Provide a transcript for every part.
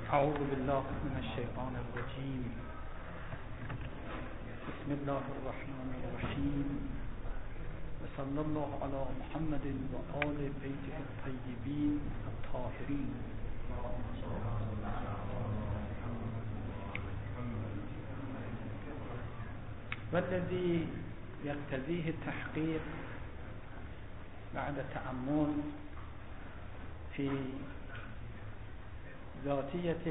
أعوذ بالله من الشيطان الرجيم. بسم الله الرحمن الرحيم. وصلى الله على محمد وآل بيته الطيبين الطاهرين. والذي يقتضيه التحقيق بعد تأمل في ذاتية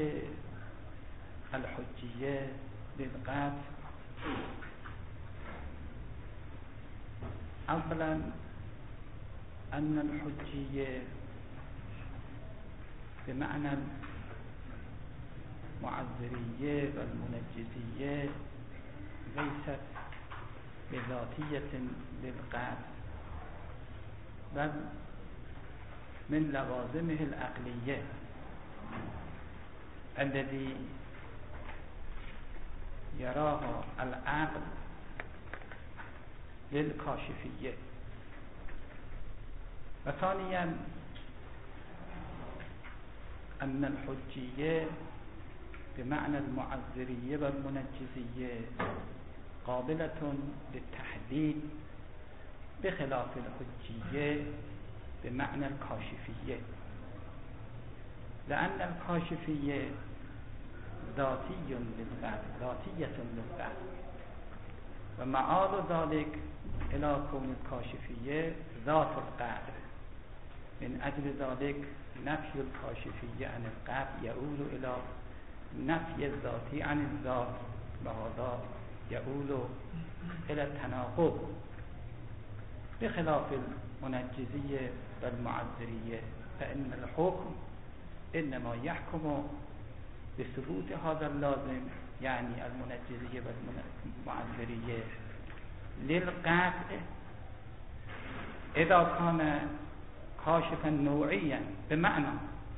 الحجية للقطع، أولا أن الحجية بمعنى المعذرية والمنجزية ليست بذاتية للقطع، بل من لوازمه العقلية الذي يراها العقل للكاشفية. وثانيا أن الحجية بمعنى المعذرية والمنجزية قابلة للتحديد بخلاف الحجية بمعنى الكاشفية، لأن الكاشفية ذاتية للذات، ومعاد ذلك إلى كون الكاشفية ذات القدر. من أجل ذلك نفي الكاشفية عن القدر يؤول إلى نفي الذاتي عن الذات، وهذا يؤول إلى التناقض بخلاف المنجزية والمعذرية، فإن الحكم إنما يحكم بثبوت هذا اللازم، يعني المنجزية والمعذرية للقطع إذا كان كاشفا نوعيا، بمعنى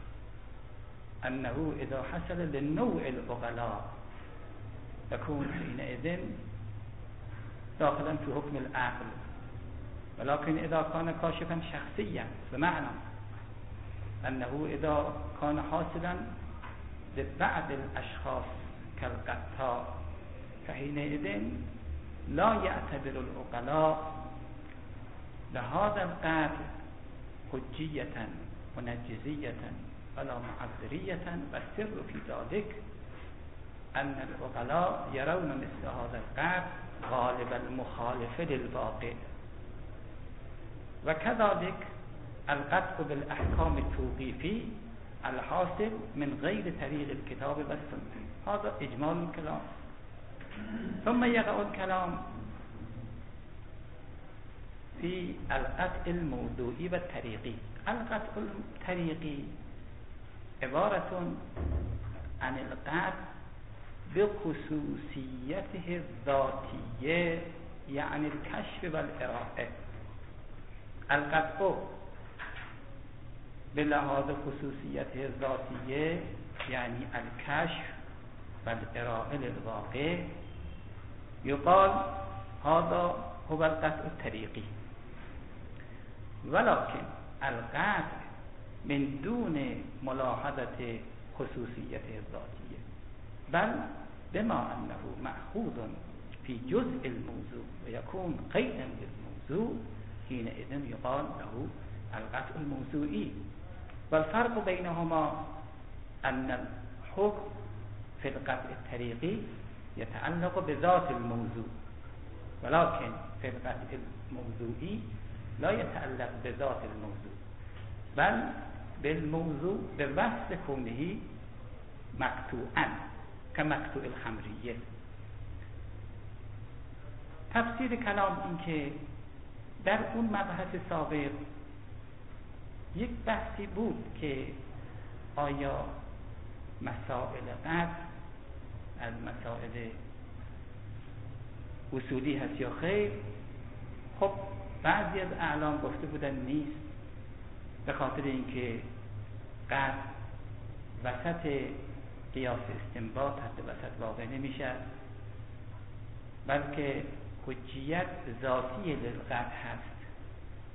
أنه إذا حصل للنوع العقلاء يكون حينئذ داخلا في حكم العقل. ولكن إذا كان كاشفا شخصيا، بمعنى أنه إذا كان حاصلا لبعض الأشخاص كالقطاع فحينئذ لا يعتبر العقلاء لهذا القطع حجية منجزية ولا معذرية. والسر في ذلك أن العقلاء يرون مثل هذا القطع غالب المخالف للواقع. وكذلك القطع بالأحكام التوقيفي الحاصل من غير طريق الكتاب والسنة. هذا إجمال الكلام. ثم يقع الكلام في القطع الموضوعي والطريقي. القطع الطريقي عبارة عن القطع بخصوصيته الذاتية، يعني الكشف والإراءة. القطع بلحاظ خصوصيته الذاتية يعني الكشف والإراءة للواقع يقال هذا هو القطع الطريقي. ولكن القطع من دون ملاحظة خصوصيته الذاتية، بل بما أنه مأخوذ في جزء الموضوع ويكون قيدا للموضوع، حينئذ يقال له القطع الموضوعي. والفرق بينهما أن الحكم في القطع الطريقي يتعلق بذات الموضوع، ولكن في القطع الموضوعي لا يتعلق بذات الموضوع، بل بالموضوع بوصف كونه مقطوعا كمقطوع الخمرية. تفسیر کلام این که در اون مبحث سابق یک بحثی بود که آیا مسائل قطع از مسائل اصولی هست یا خیر. خب بعضی از اعلام گفته بودن نیست، به خاطر اینکه قطع وسط قیاس استنباط حد وسط واقع نمیشه، بلکه حجیت ذاتی للقطع هست.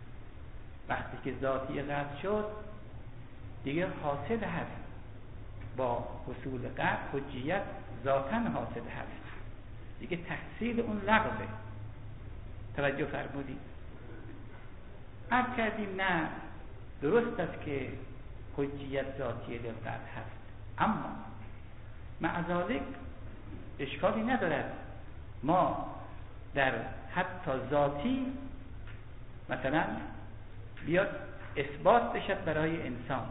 وقتی که ذاتی قطع شد دیگه حاصل هست با حصول قطع حجیت ذاتاً حاصل هست، دیگه تحصیل اون لغوه. توجه فرمودید؟ عرض کردیم نه، درست است که حجیت ذاتی للقطع هست، اما مع ذلک اشکالی ندارد ما در حتی ذاتی مثلا بیاد اثبات بشد برای انسان،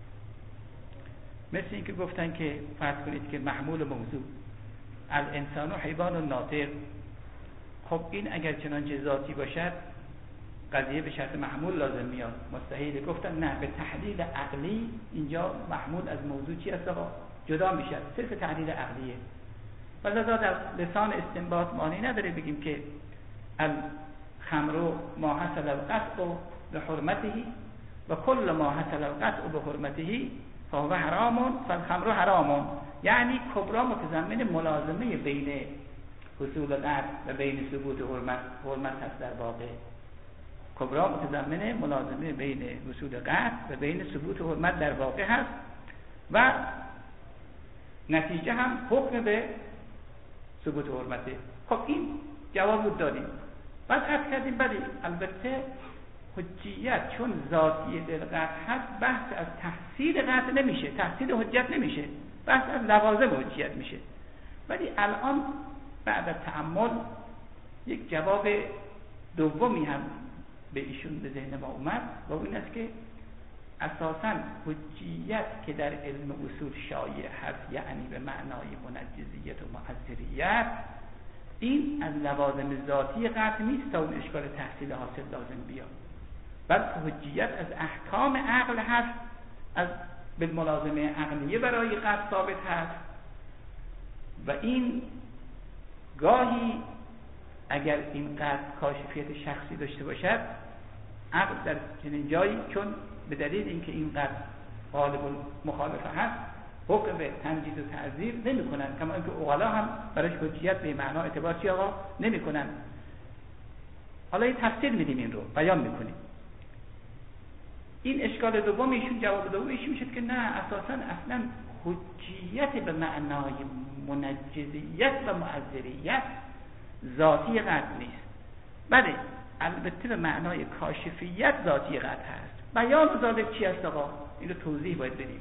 مثل اینکه گفتن که فرض کنید که محمول موضوع الانسان و حیوان ناطق، خب این اگر چنانچه ذاتی باشد قضیه به شرط محمول لازم میاد، مستحیل. گفتن نه، به تحلیل عقلی اینجا محمول از موضوع چی است آقا؟ جدا میشد، صرف تحلیل عقلیه. ولذا در لسان استنباط معنی نداره بگیم که الخمر ما حصل القطع بحرمته و کل ما حصل القطع بحرمته فهو حرام فالخمر حرام، یعنی کبرا متضمن ملازمه بین حصول قطع و بین ثبوت حرمت هست. در واقع کبرا متضمن ملازمه بین حصول قطع و بین ثبوت حرمت در واقع هست و نتیجه هم حکم به ثبوت حرمته. خب این جواب رو دادیم. بعد عرض کردیم بله البته حجیت چون ذاتی للقطع هست، بحث از تحصیل قطع نمیشه، تحصیل حجت نمیشه، بحث از لوازم حجیت میشه. ولی الان بعد از تأمل یک جواب دومی هم به ایشون به ذهن ما اومد و این است که اساساً حجیت که در علم اصول شایع هست، یعنی به معنای منجزیت و معذریت، این از لوازم ذاتی قطع نیست تا اون اشکال تحصیل حاصل لازم بیاد، بلکه حجیت از احکام عقل هست، از بالملازمه عقلیه برای قطع ثابت هست و این گاهی اگر این قطع کاشفیت شخصی داشته باشد، عقل در چنین جایی چون به دلیل اینکه این قطع غالب مخالفه هست حکم به تمجید و تعذیر نمی کنن، کما اینکه عقلا هم برایش حجیت به معنا اعتبار چی آقا نمی کنن. حالا این تفصیل میدیم، این رو بیان میکنیم. این اشکال دوم ایشون، جواب دوم ایشون میشه که نه، اساسا اصلا حجیت به معنای منجزیت و معذریت ذاتی قطع نیست. بله البته به معنای کاشفیت ذاتی قطع هست. بیان ذالک چی است آقا؟ این رو توضیح باید بدیم.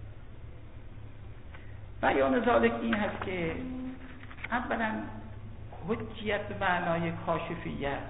بیان ذالک این هست که اولا حجیت به معنای کاشفیت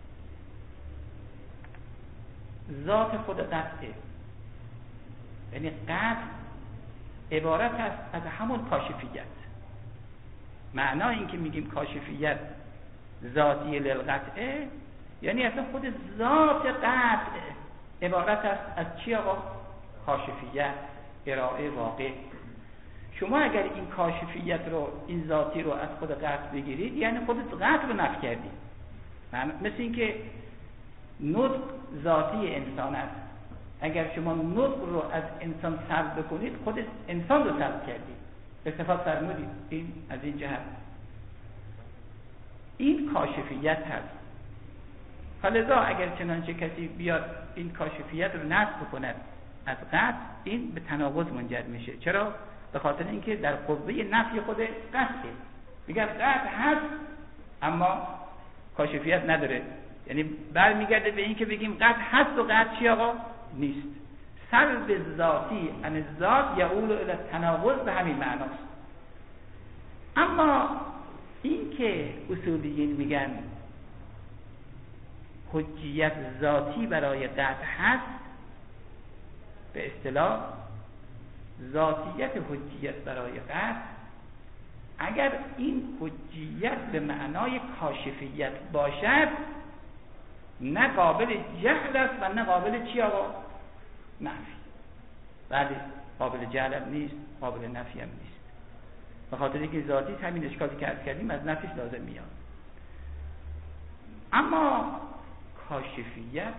ذات خود قطعه، یعنی قطع عبارت است از همون کاشفیت. معنای این که میگیم کاشفیت ذاتی للقطعه یعنی اصلا خود ذات قطع عبارت است از چی آقا؟ کاشفیت، ارائه واقع. شما اگر این کاشفیت رو، این ذاتی رو از خود قطع بگیرید یعنی خود قطع رو نفی کردید. مثل این که نطق ذاتی انسان است، اگر شما نطق رو از انسان سلب بکنید خود انسان رو سلب کردید، استفاده فرمودید. این از این جهت این کاشفیت هست. فلذا اگر چنانچه کسی بیاد این کاشفیت رو نفی کند از قطع، این به تناقض منجر میشه. چرا؟ به خاطر اینکه در قوه نفی خود قطعه، میگه قطع هست اما کاشفیت نداره، یعنی برمیگرده به این که بگیم قطع هست و قطع چی آقا؟ نیست. سلب ذاتی ان ذات یعول الی التناقض به همین معناست. اما این که اصولیین میگن حجیت ذاتی برای قطع هست، به اصطلاح ذاتیت حجیت برای قطع، اگر این حجیت به معنای کاشفیت باشد نه قابل جهل است و نه قابل چی آقا؟ نفی. بله قابل جهل هم نیست، قابل نفی هم نیست، به خاطر اینکه ذاتی همین اشکالی که عرض کردیم از نفیش لازم میاد. اما کاشفیت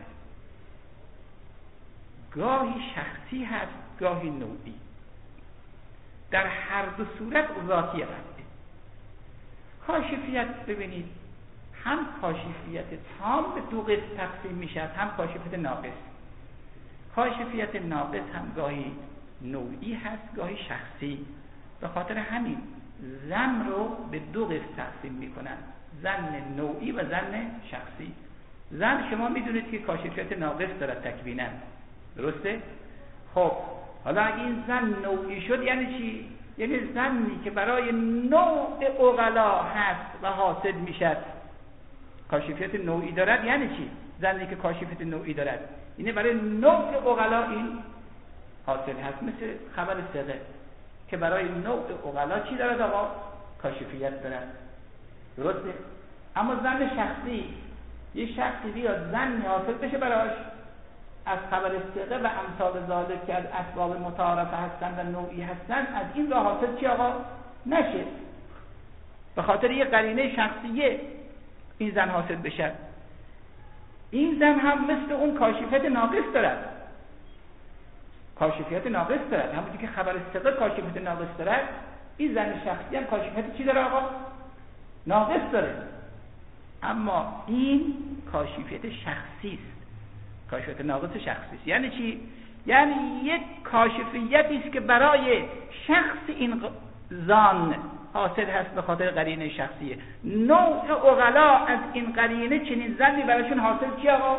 گاهی شخصی هست گاهی نوعی، در هر دو صورت ذاتی قطعه. کاشفیت ببینید هم کاشفیت تام به دو قسم تقسیم میشه، هم کاشفیت ناقص. کاشفیت ناقص هم گاهی نوعی هست گاهی شخصی. به خاطر همین زن رو به دو قسم تقسیم میکنن، زن نوعی و زن شخصی. زن شما میدونید که کاشفیت ناقص دارد تکویناً، درسته؟ خب حالا اگه این زن نوعی شد یعنی چی؟ یعنی زنی که برای نوع عقلا هست و حاصل میشد کاشفیت نوعی دارد. یعنی چی؟ زنی که کاشفیت نوعی دارد اینه برای نوع عقلا این حاصل هست، مثل خبر ثقه که برای نوع عقلا چی دارد آقا؟ کاشفیت دارد، درسته؟ اما زن شخصی، یه شخصی بیاد زن حاصل بشه براش از خبر ثقه و امثال ذالک که از اسباب متعارفه هستند و نوعی هستند، از این راه حاصل چی آقا؟ نشه، به خاطر یه قرینه شخصیه این زن حاصل بشه. این زن هم مثل اون کاشفیت ناقص دارد، کاشفیت ناقص دارد، همونجوری که خبر ثقه کاشفیت ناقص دارد، این زن شخصی هم کاشفیت چی داره آقا؟ ناقص داره. اما این کاشفیت شخصی است، کاشفیت ناقص شخصی است. یعنی چی؟ یعنی یک کاشفیتی است که برای شخص این زان حاصل هست به خاطر قرینه شخصیه. نوع عقلا از این قرینه چنین زنی براشون حاصل چی آقا؟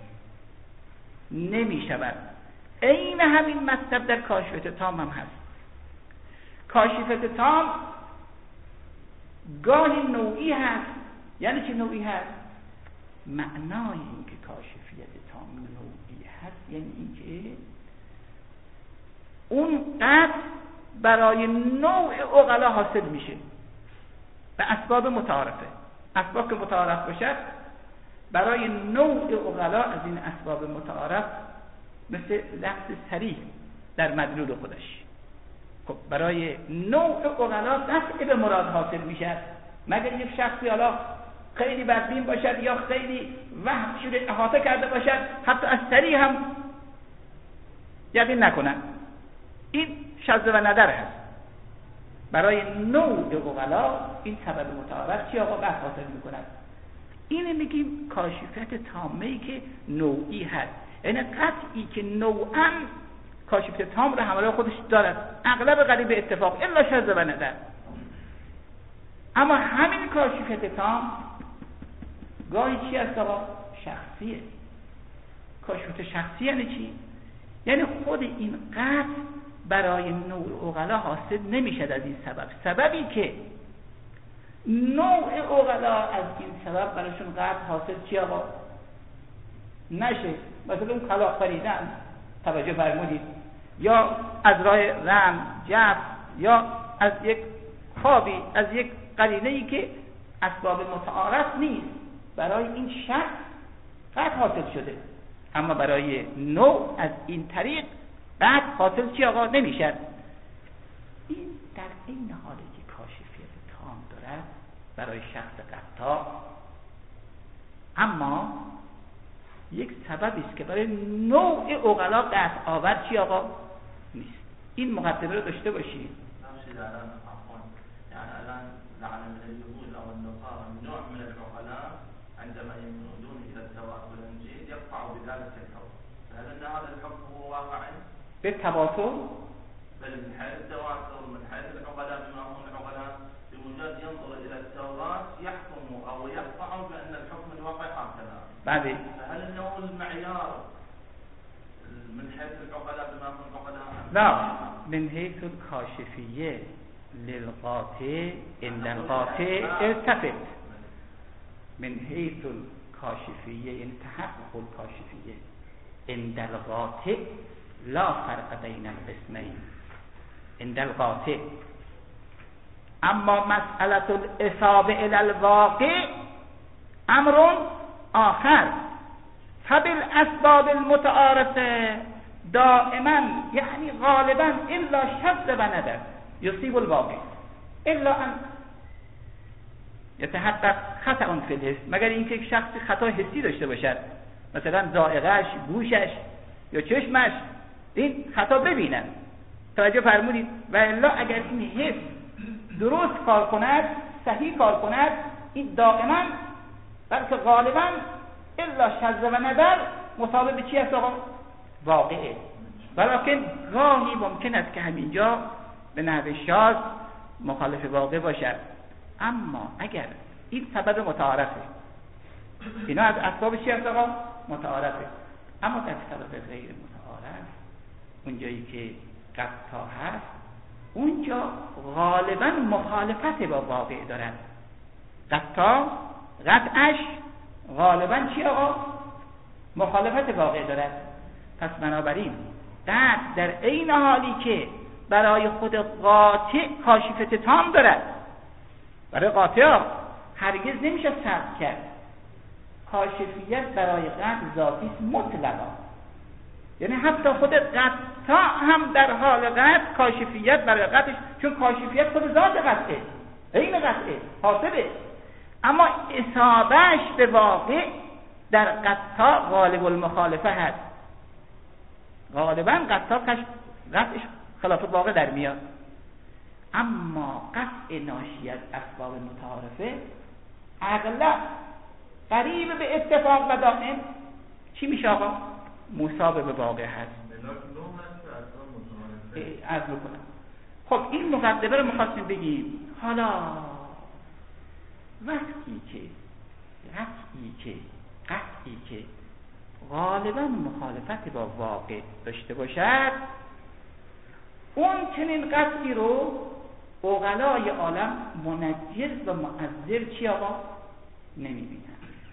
نمی شود. این همین مطلب در کاشفیت تام هم هست. کاشفیت تام گاهی نوعی هست. یعنی چی نوعی هست؟ معنای این که کاشفیت تام نوعی هست یعنی این که اون قطع برای نوع عقلا حاصل میشه به اسباب متعارفه. اسباب که متعارف باشد برای نوع عقلا از این اسباب متعارف مثل لفظ صریح در مدلول خودش. خب برای نوع عقلا قطع به مراد حاصل میشه، مگر یک شخصی حالا خیلی بدبین باشد یا خیلی وهم شده احاطه کرده باشد حتی از صریح هم یقین نکنن. این شذ و ندر هست. برای نوع عقلا این سبب متعارف چی آقا قطع حاصل میکند. اینه میگیم کاشفیت تامه‌ای که نوعی هست، یعنی قطعی که نوعاً کاشفیت تام رو همراه خودش دارد، اغلب قریب به اتفاق الا شذ و ندر. اما همین کاشفیت تام گاهی چی هست آقا؟ شخصیه. کاشفیت شخصی یعنی چی؟ یعنی خود این قطع برای نوع عقلا حاصل نمیشد از این سببی که نوع عقلا از این سبب براشون قطع حاصل چی آقا؟ نشه. مثلا اون کلاغ پریدن توجه فرمودید، یا از راه رم جف، یا از یک خوابی، از یک قرینه‌ای که اسباب متعارف نیست برای این شخص قطع حاصل شده، اما برای نوع از این طریق قطع حاصل چی آقا؟ نمیشد. این در این حالی که کاشفیت تام دارد برای شخص قطاع، اما یک سببی است که برای نوع عقلا قطع آور چی آقا؟ نیست. این مقدمه رو داشته باشید. يعني الآن لعن من اليهود أو النصارى نوع من العقلاء عندما يميلون إلى التوراة والإنجيل يقطع بذلك الحكم، فهل أن هذا الحكم هو واقعي؟ بالتواتر؟ بل من حيث التواتر، من حيث العقلاء بما هم العقلاء بمجرد ينظر إلى التوراة يحكم أو يقطع بأن الحكم الواقع هكذا. بعدين فهل أنه المعيار من حيث العقلاء بما هم العقلاء؟ لا، من حيث الكاشفية للقاطع عند القاطع التفت. من حيث الكاشفية يعني تحقق الكاشفية عند القاطع لا فرق بين القسمين عند القاطع. اما مسألة الإصابة إلى الواقع امر آخر. فبالأسباب المتعارفة دائما يعني غالبا إلا شذ و ندر يصيب الواقع الا ان يتحقق خطأ في الحس، مگر اینکه یک شخص خطا حسی داشته باشد، مثلا ذائقه‌اش، گوشش یا چشمش این خطا ببینن. توجه فرمودید؟ و الا اگر این حس درست کار کند، صحیح کار کند، این دائما بلکه غالبا الا شذ و ندر مطابق چی است آقا؟ واقعه. ولیکن گاهی ممکن است که همینجا به نحو شاذ مخالف واقع باشد. اما اگر این سبب متعارفه، اینا از اسباب چی هست آقا؟ متعارفه. اما در سبب غیر متعارف، اونجایی که قطع هست، اونجا غالبا مخالفت با واقع دارد. قطعش غالبا چی آقا؟ مخالفت واقع دارد. پس بنابراین قطع در عین حالی که برای خود قاطع کاشفیت تام دارد، برای قاطع هرگز نمیشه صرف کرد. کاشفیت برای قطع ذاتی است مطلقا، یعنی حتی خود قطع هم در حال قطع کاشفیت برای قطعش، چون کاشفیت خود ذات قطعه، عین قطعه، حاصله. اما اصابهش به واقع در قطع غالب المخالفه هست. غالبا قطعش خلاف واقع در میاد. اما قطع ناشی از اسباب متعارفه اغلب قریب به اتفاق و دائم چی میشه آقا؟ مصاب به واقع هست. عرض میکنم. خب این مقدمه رو میخواستیم بگیم. حالا وقتی که قطعی که غالبا مخالفت با واقع داشته باشد، اون چنین قطعی رو عقلای عالم منجز و مؤثر چی آقا؟ نمیبینن.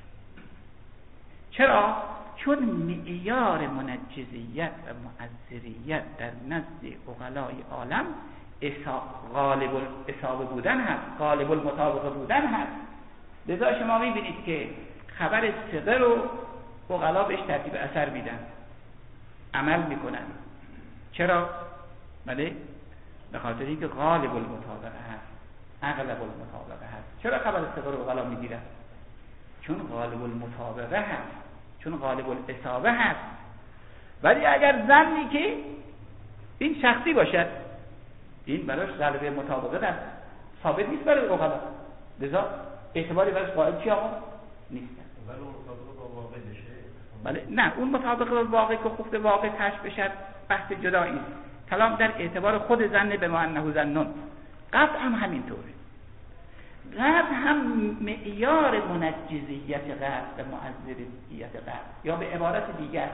چرا؟ چون معیار منجزیت و مؤثریت در نزد عقلای عالم غالب الاصابه بودن هست، غالب المطابقه بودن هست. لذا شما میبینید که خبر ثقه رو عقلا بهش ترتیب اثر میدن، عمل میکنن. چرا؟ بله، به خاطر اینکه غالب المطابقه هست، اغلب المطابقه هست. چرا خبر ثقه رو عقلا میگیرن؟ چون غالب المطابقه هست، چون غالب الاصابه هست. ولی اگر ظنی که این شخصی باشد، این براش غالب مطابقه هست، ثابت نیست برای عقلا، لذا اعتباری براش قائل چی آقا؟ نیست. ولی مطابقه با واقع بشه؟ بله، نه، اون مطابقه با واقع که خفت واقع کشف بشد بحث جدایی است. کلام در اعتبار خود ظن به ما انه ظنون. قطع هم همینطوره. قطع هم معیار منجزیت قطع و مؤثریت قطع، یا به عبارت دیگر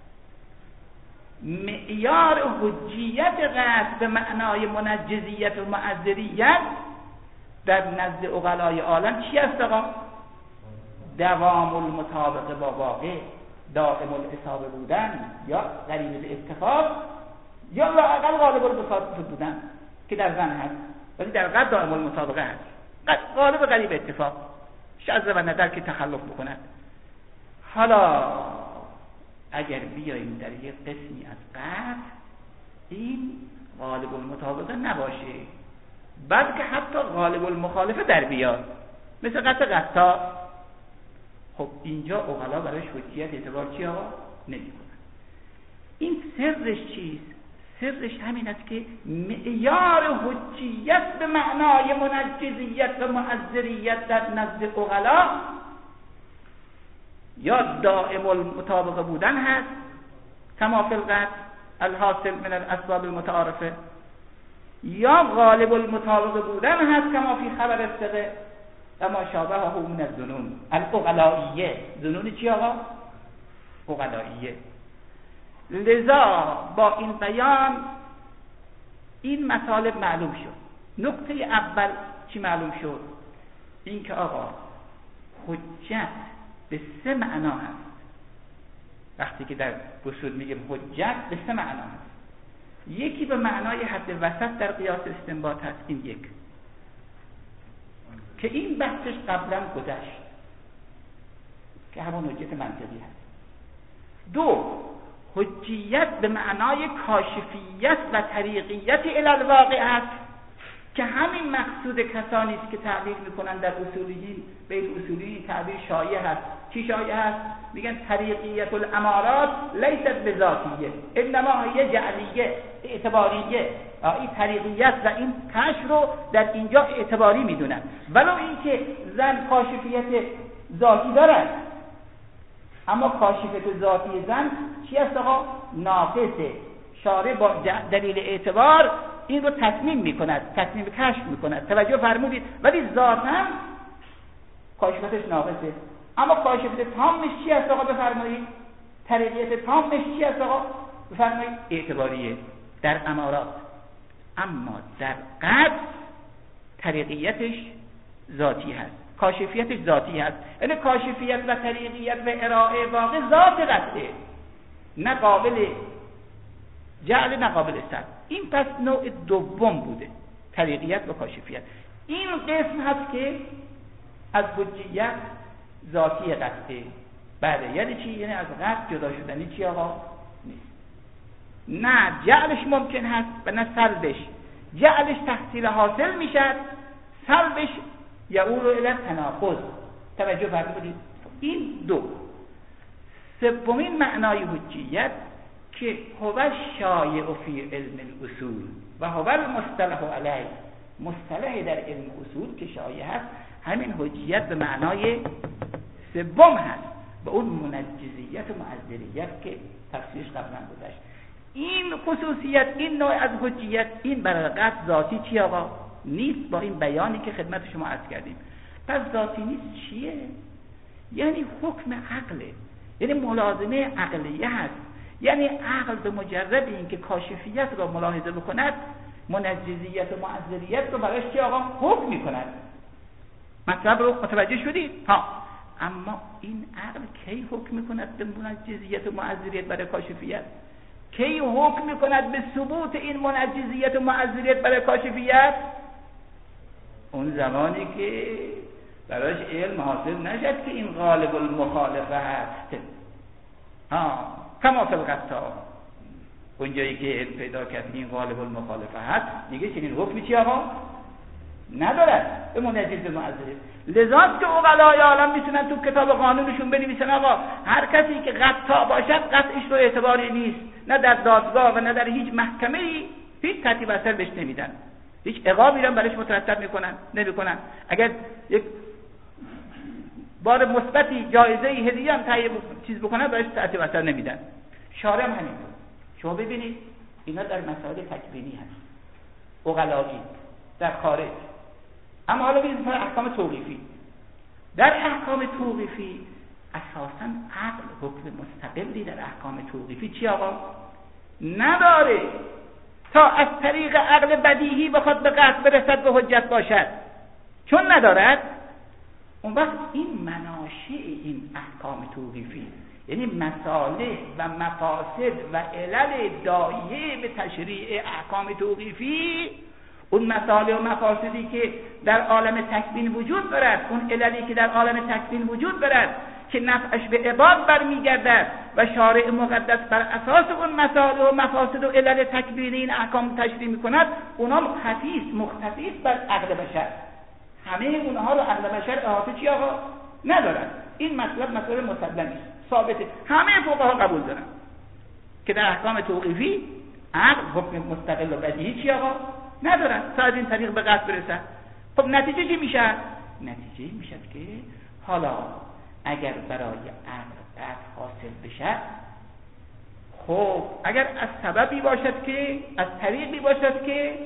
معیار حجیت قطع به معنای منجزیت و مؤثریت در نزد عقلای عالم چی است آقا؟ دوام المطابقه با واقع، دائم الاصابه بودن، یا قریب به اتفاق، یا لااقل غالب المطابقه بودن که در ظن هست، ولی در قطع دائم المطابقه هست، غالب قریب اتفاق، شذ و نظر که تخلف بکنند. حالا اگر بیاییم در یک قسمی از قطع این غالب المطابقه نباشه، بلکه حتی غالب المخالفه در بیاد، مثل قطع. خب اینجا عقلا برای حجیت اعتبار چی آقا؟ نمی کنن. این سرش چیست؟ سرش همین است که معیار حجیت به معنای منجزیت و مؤثریت در نزد عقلا یا دائم المطابقه بودن هست، کما فی القطع الحاصل من الاسباب المتعارفه، یا غالب المطابقه بودن هست کما فی خبر الثقه و ما شابهه من الظنون العقلائیه. ظنون چی آقا؟ عقلائیه. لذا با این بیان این مطالب معلوم شد. نقطه اول چی معلوم شد؟ این که آقا حجت به 3 معنا هست. وقتی که در اصول میگیم حجت به 3 معنا هست. یکی به معنای حد وسط در قیاس استنباط هست، این یک که این بحثش قبلا گذشت که همون حجت منطقی هست. 2 حجیت به معنای کاشفیت و طریقیت الی الواقع هست که همین مقصود کسانی است که تعبیر میکنن در اصولیین، بین اصولیین تعبیر شایع هست. چی شایع هست؟ میگن طریقیت الامارات لیست بذاتیه انما هی جعلیه، اعتباریه. این طریقیت و این کشف رو در اینجا اعتباری میدونن، ولو اینکه زن کاشفیت ذاتی دارد، اما کاشفیت ذاتی زن چی است آقا؟ ناقصه، شارع با دلیل اعتبار این رو تصمیم میکند، تصمیم کشف میکند. توجه فرمودید؟ ولی ذاتاً کاشفتش ناقصه. اما کاشفت تامش چی است آقا بفرمایید؟ طریقیت تامش چی است آقا بفرمایید؟ اعتباریه در امارات. اما در قطع طریقیتش ذاتی هست، کاشفیتش ذاتی هست. یعنی کاشفیت و طریقیت و ارائه واقع ذات قطعه، نه قابل جعل نه قابل سلب. این پس نوع دوم بوده، طریقیت و کاشفیت. این قسم هست که از حجیت ذاتی قطعه. بله یعنی چی؟ یعنی از قطع جدا شدنی چی آقا؟ نیست. نه جعلش ممکن هست و نه سلبش. جعلش تحصیل حاصل میشد، سلبش یعود الی تناقض. توجه فرمودید؟ این دو. سومین معنای حجیت که هو شایع فی علم الاصول و هو المصطلح علیه، مصطلح در علم اصول که شایع هست، همین حجیت به معنای سوم هست، به اون منجزیت و معذریت که تفسیرش قبلا گذشت. این خصوصیت، این نوع از حجیت، این برای قطع ذاتی چی آقا؟ نیست. با این بیانی که خدمت شما عرض کردیم. پس ذاتی نیست چیه؟ یعنی حکم عقله، یعنی ملازمه عقلیه هست. یعنی عقل به مجرد این که کاشفیت را ملاحظه بکند، منجزیت و معذریت رو برایش چی آقا؟ حکم میکند. مطلب رو متوجه شدید؟ ها. اما این عقل کی حکم میکند به منجزیت و معذریت برای کاشفیت؟ کی حکم میکند به ثبوت این منجزیت و معذریت برای کاشفیت؟ اون زمانی که برایش علم حاصل نشد که این غالب المخالفه هست. کما فی القطاع، اونجایی که علم پیدا کرد این غالب المخالفه هست، دیگه چنین حکمی چی آقا؟ ندارد به منجز معذریت. لذا که عقلای عالم میتونن تو کتاب قانونشون بنویسن آقا هر کسی که قطاع باشد قطعش رو اعتباری نیست، نه در دادگاه و نه در هیچ محکمه‌ای هیچ ترتیب اثر بهش نمیدن، هیچ عقابی هم برایش مترتب نمیکنن. اگر یک بار مثبتی جایزه هدیه هم تهیه چیز بکنن برایش ترتیب اثر نمیدن. شارع هم همینطور. شما ببینید اینا در مسائل تکوینی هست، عقلایی در خارج. اما حالا ببینید در احکام توقیفی. در احکام توقیفی اساساً عقل حکم مستقلی در احکام توقیفی چی آقا؟ نداره تا از طریق عقل بدیهی بخواد به قطع برسد به حجت باشد. چون ندارد، اون وقت این مناشئ این احکام توقیفی، یعنی مصالح و مفاسد و علل داعیه به تشریع احکام توقیفی، اون مصالح و مفاسدی که در عالم تکوین وجود دارد، اون عللی که در عالم تکوین وجود دارد که نفعش به عباد برمیگردد و شارع مقدس بر اساس اون مصالح و مفاسد و علل تکوینی این احکام تشریع میکند، اونا مختفی است بر عقل بشر. همه اونها رو عقل بشر احاطه چی آقا؟ ندارد. این مطلب مسلمی است، ثابته، همه فقها قبول دارن که در احکام توقیفی عقل حکم مستقل و بدیهی چی آقا؟ ندارن تا از این طریق به قطع برسن. خب نتیجه چی میشه؟ نتیجه میشه که حالا اگر برای عقل قطع حاصل بشه، خب اگر از سببی باشد که از طریقی باشد که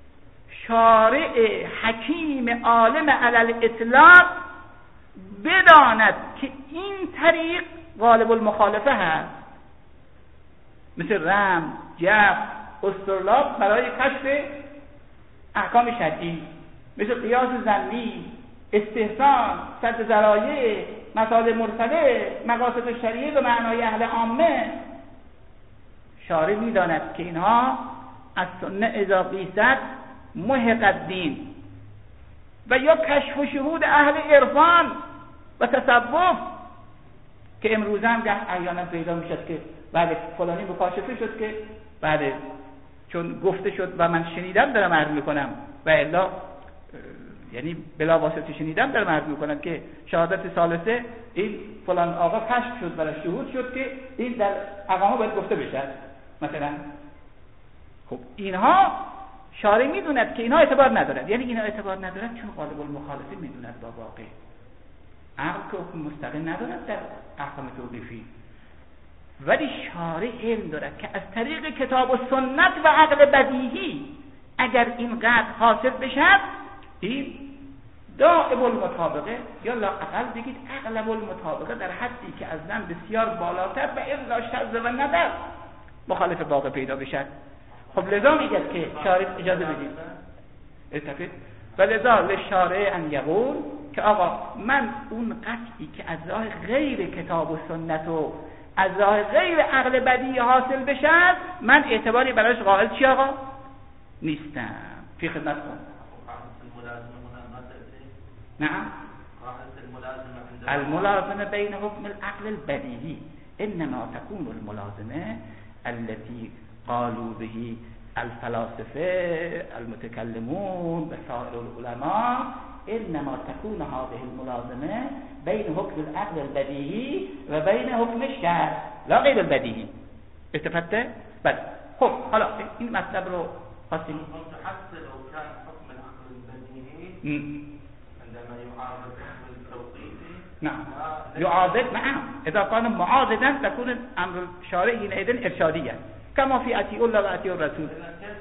شارع حکیم عالم علی الاطلاق بداند که این طریق غالب المخالفه هست، مثل رم، جبر، استرلاب برای کشف احکام شرعی، مثل قیاس ظنی، استحسان، سد ذرایع، مصالح مرسله، مقاصد شریعه به معنای اهل عامه. شارع میداند که اینها از سنه اذا قیست محق الدین و یا کشف و شهود اهل عرفان و تصوف که امروزه هم احیانا پیدا میشد که بعد فلانی مکاشفه شد که بعد چون گفته شد و من شنیدم دارم عرض میکنم و الا یعنی بلا واسطه شنیدم دارم عرض میکنم که شهادت ثالثه این فلان آقا کشف شد برای شهود شد که این در اقامه باید گفته بشه مثلا. خب اینها شارع میدوند که اینها اعتبار ندارد، یعنی اینها اعتبار ندارد چون غالب المخالفه میدوند با واقع. عقل که حکم مستقل ندارد در احکام توقیفی، ولی شارع علم دارد که از طریق کتاب و سنت و عقل بدیهی اگر این قطع حاصل بشد، این دائم المطابقه یا لااقل بگید اغلب المطابقه در حدی که از زن بسیار بالاتر و الا شذ و ندر مخالف واقع پیدا بشد. خب لذا میگه که شارع اجازه بدید اتفاق و لذا لشارع ان یقول که آقا من اون قطعی که از راه غیر کتاب و سنت و از راه غیر عقل بدیهی حاصل بشد، من اعتباری براش قائل چی آقا نیستم. فی خدمت کن. نعم الملازمه بین حکم العقل البدیهی انما تكون الملازمه التي قالوا به الفلاسفه المتكلمون وسائر العلماء، انما تكون هذه الملازمه بين حكم العقل البديهي وبين حكم الشرع لا غیر البدیهی. اتفقته؟ بله. خب حالا این مطلب رو خواستیم حتى لو كان حكم العقل البديهي عندما يعارض الحكم التوقيفي نعم يعارض نعم اذا كان معارضا تكون امر الشارع حينئذ ارشاديا كما في اطيعوا الله واطيعوا الرسول.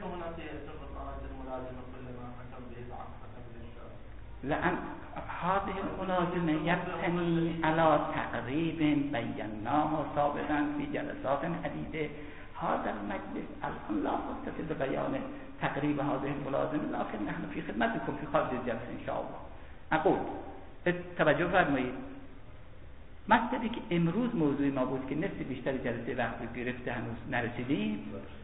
لأن هذه الملازمة يبتني على تقريب بيناه سابقا في جلسات عديدة. هذا المجلس الآن لا فرصة لبيان تقريب هذه الملازمة، لكن نحن في خدمتكم في خارج الجلسة إن شاء الله. أقول توجه فرمایید، مطلبی که امروز موضوع ما بود که نصف بیشتر جلسه وقت گرفته هنوز نرسیدیم،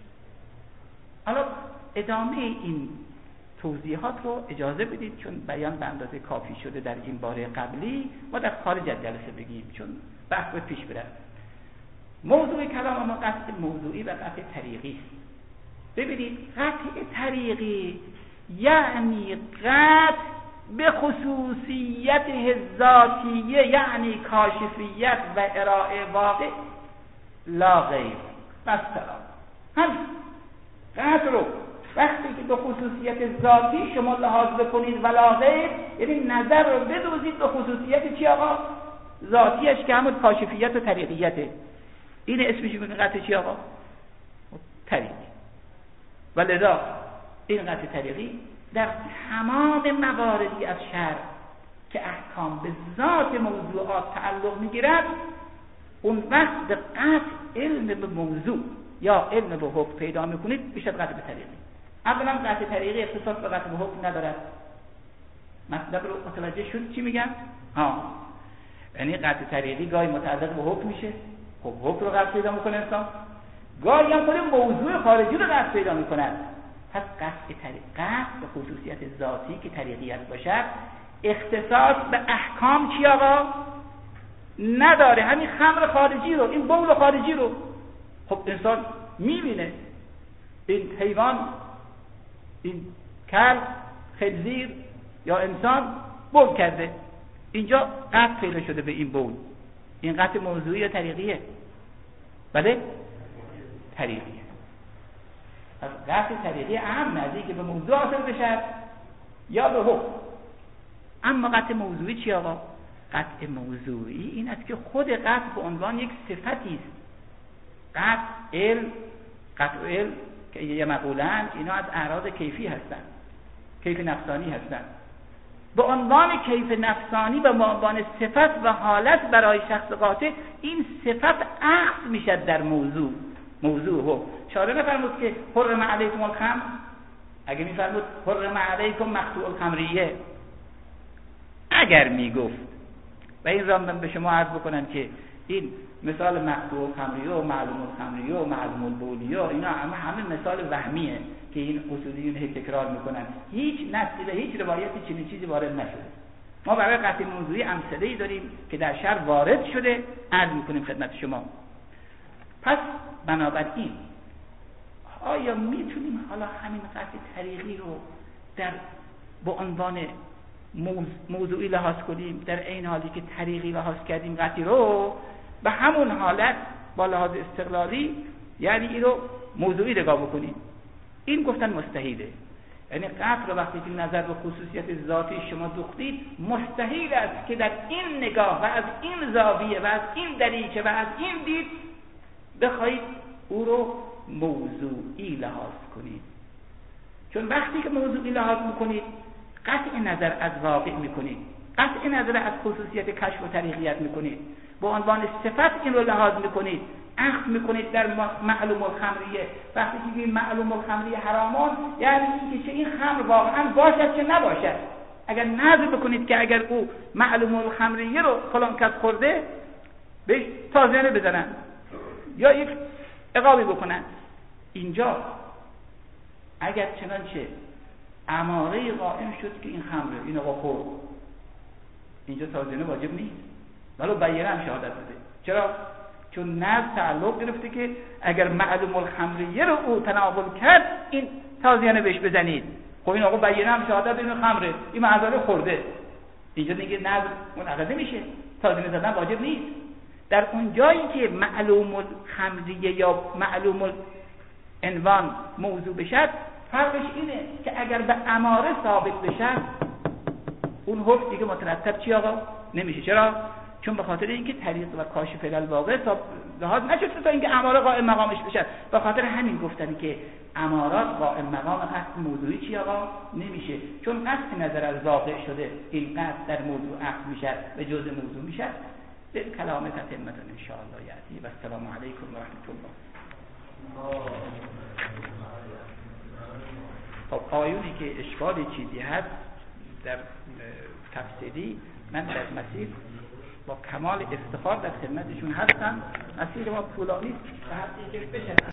حالا ادامه این توضیحات رو اجازه بدید چون بیان به اندازه کافی شده در این باره قبلی ما در خارج از جلسه بگیم چون بحث باید پیش بره. موضوع کلام ما قطع موضوعی و قطع طریقی است. ببینید قطع طریقی یعنی قطع به خصوصیت ذاتیه، یعنی کاشفیت و ارائه واقع لا غیر. مثلا هم قطع رو وقتی که به خصوصیت ذاتی شما لحاظ بکنید ولا غیر، یعنی نظر رو بدوزید به خصوصیت چی آقا؟ ذاتیش که همون کاشفیت و طریقیته. این اسمش میگن قطع چی آقا؟ طریقی. ولذا این قطع طریقی در تمام مواردی از شرع که احکام به ذات موضوعات تعلق میگیرد، اون وقت به قطع علم به موضوع یا علم به حکم پیدا میکنید میشه قطع به طریقی. اولا قطع طریقی اختصاص به قطع به حکم ندارد. مطلب رو متوجه شد چی میگن؟ یعنی قطع طریقی گاهی متعلق به حکم میشه، خب حکم رو قطع پیدا میکنه انسان، گاهی هم خود موضوع خارجی رو قطع پیدا میکنه. پس قطع طریقت به خصوصیت ذاتی که طریقیت باشد اختصاص به احکام چی آقا؟ نداره. همین خمر خارجی رو، این بول خارجی رو خب انسان میبینه، این حیوان، این کلب، خنزیر یا انسان بول کرده، اینجا قطع پیدا شده به این بول. این قطع موضوعی یا طریقیه؟ بله طریقیه. از قطع طریقی اهم نزدیک که به موضوع حاصل بشه یا به حکم. اما قطع موضوعی چی آقا؟ قطع موضوعی این است که خود قطع به عنوان یک صفتی است. قطع علم که یه مقولن اینا از اعراض کیفی هستند، کیف نفسانی هستند. به عنوان کیف نفسانی و به عنوان صفت و حالت برای شخص قاطع این صفت اخذ میشد در موضوع شارع نفرمود که حرم علیکم الخمر، اگه میفرمود حرم علیکم مقطوع الخمریه، اگر میگفت و این را من به شما عرض بکنم که این مثال مقطوع الخمریه و معلوم الخمریه و معلوم البولیه اینا همه مثال وهمیه که این اصولیون هی تکرار میکنن، هیچ نصی و هیچ روایتی چنین چیزی وارد نشده. ما برای قطع موضوعی امثله‌ای داریم که در شرع وارد شده، عرض میکنیم خدمت شما. پس بنابراین آیا میتونیم حالا همین قطع طریقی رو به عنوان موضوعی لحاظ کنیم، در این حالی که طریقی لحاظ کردیم قطعی رو به همون حالت با لحاظ استقلالی یعنی این رو موضوعی نگاه بکنیم؟ این گفتن مستحیله. یعنی قطع رو وقتی که نظر به خصوصیت ذاتی شما دوختید، مستحیل است که در این نگاه و از این زاویه و از این دریچه و از این دید بخواید او رو موضوعی لحاظ کنید. چون وقتی که موضوعی لحاظ میکنید قطع نظر از واقع میکنید، قطع نظر از خصوصیت کشف و طریقیت میکنید، با عنوان صفت این رو لحاظ میکنید، اخذ میکنید در معلوم الخمریه. وقتی که میگیم معلوم الخمریه حرامان، یعنی اینکه چه این خمر واقعا باشد چه نباشد. اگر نظر بکنید که اگر او معلوم الخمریه رو فلان کس خورده بهش تازیانه بزنن یا یک عقابی بکنن، اینجا اگر چنانچه اماره قائم شد که این خمره این آقا خورد، اینجا تازیانه واجب نیست، ولو بیانه هم شهادت بده. چرا؟ چون نظر تعلق گرفته که اگر معلوم الخمریه رو او تناول کرد این تازیانه بهش بزنید. خب این آقا بیانه هم شهادت این خمره، این معذره خورده، اینجا دیگه نظر منعقد نمیشه، تازیانه زدن واجب نیست. در اون جایی که معلوم الخمریه یا معلوم العنوان موضوع بشد، فرقش اینه که اگر به اماره ثابت بشد اون حکم دیگه مترتب چی آقا نمیشه. چرا؟ چون به خاطر اینکه طریق و کاشف الواقع لحاظ نشد تا اینکه اماره قائم مقامش بشه. به خاطر همین گفتن که امارات قائم مقام قصد موضوعی چی آقا نمیشه، چون قصد نظر از واقع شده این قصد در موضوع عقل میشه و جزء موضوع میشه. به کلام تتمتون ان شاء الله یاتی و السلام علیکم و رحمت الله. خب آیونی که اشکال چیزی هست در تفسیری، من در مسیر با کمال افتخار در خدمتشون هستم. مسیر ما طولانی است و هر چیزی بشه